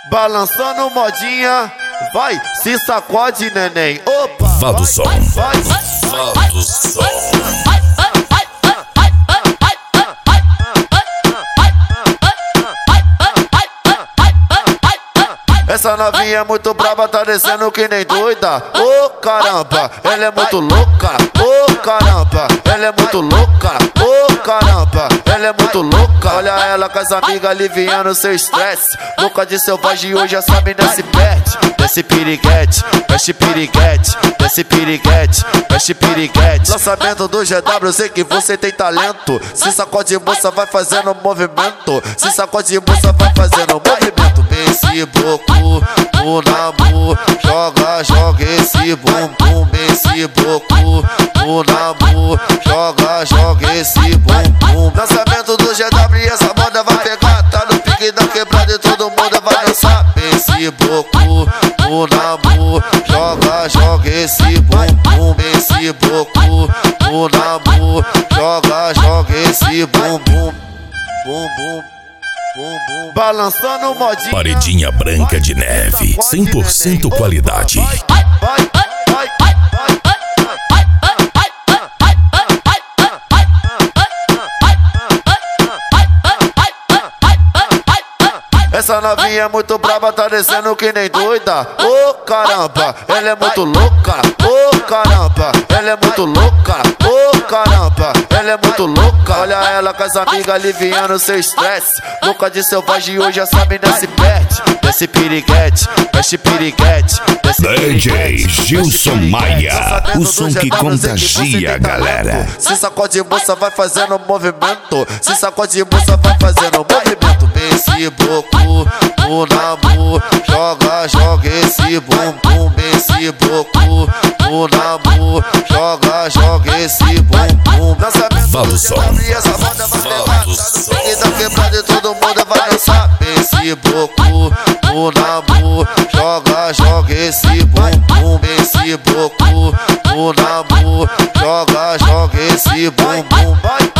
Balançando modinha, vai, se sacode, neném. Opa, Vado Som. vai. Vado Som. Essa novinha é muito braba, tá descendo que nem doida. Ô caramba, ela é muito louca. Ô caramba, ela é muito louca. Ô caramba, ela é muito louca. Olha ela com as amigas aliviando seu estresse. Louca de selvagem, hoje essa mina se perde. Desce piriguete, mexe piriguete, desce piriguete, mexe piriguete. Lançamento do GW, sei que você tem talento. Se sacode moça, vai fazendo movimento. Se sacode moça, vai fazendo movimento. Esse boco no namor, joga esse bumbum. Esse boco no namor, joga esse bumbum. Lançamento do GW e essa moda vai pegar. Tá no pique da quebrada e todo mundo vai dançar. Esse boco no namor, joga esse bumbum. Esse boco no namor, joga esse bumbum. Bumbum. Balançando modinha, Paredinha branca de neve, 100% qualidade. Essa novinha é muito braba, tá descendo que nem doida. Ô caramba, ela é muito louca. Ô caramba, ela é muito louca. Ô caramba, ela é muito louca. Olha ela com as amigas aliviando seu estresse. Louca de selvagem, hoje essa mina se perde. Desce piriguete, mexe piriguete, desce DJ Gilson Maia, o som que contagia a galera. Se sacode moça, vai fazendo movimento. Se sacode moça, vai fazendo movimento. Esse boco no namor, joga esse bumbum. Esse boco no namor, joga esse bumbum. Vado Som. E essa moda vai pegar. Tá da quebrada e todo mundo vai dançar. Esse boco no namor, joga esse bumbum. Esse boco no namor, joga esse bumbum. Vai.